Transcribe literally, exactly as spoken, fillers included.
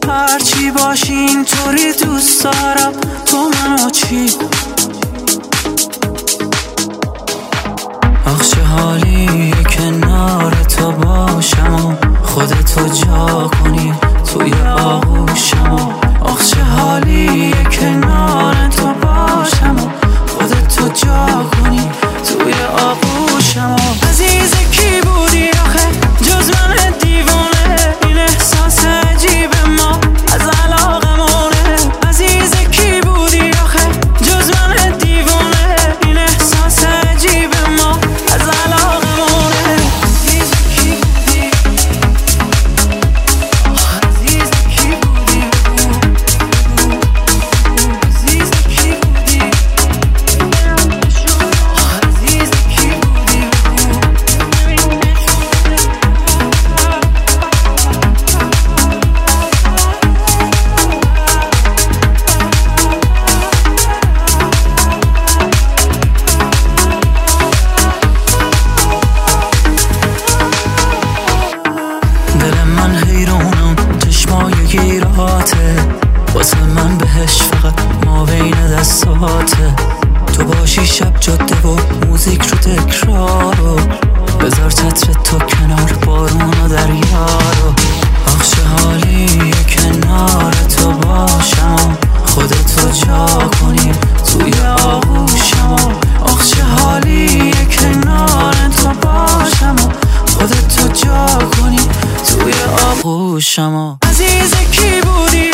هرچی باشی اینطوری دوست دارم، تو منو چی؟ آخ چه حالی کنار تو باشم و خودتو جا کنی توی آغوشم. آخ چه حالی کنار تو باشم و خودتو جا کنی توی آغوشم. عزیز کی بودی آخه جز من دیوانه، این احساس عجیب ما از علاقمونه. عزیز کی بودی آخه جز من دیوانه، این احساس عجیب ما از علاقمونه. عزیز کی بودی، عزیز کی بودی، عزیز کی بودی، عزیز کی بودی. دل من حیرانم چشمای گیراته، واسه من بهش فقط ما بین دستاته. تو باشی شب جاده و موزیک رو تکرارو، بذار چتر تو کنار بارون و دریا رو. آخ چه حالی کنار تو باشم، خودتو جا کنی توی آغوشم. آخ چه حالی کنار تو باشم، خودتو جا کنی توی آغوشم. عزیز کی بودی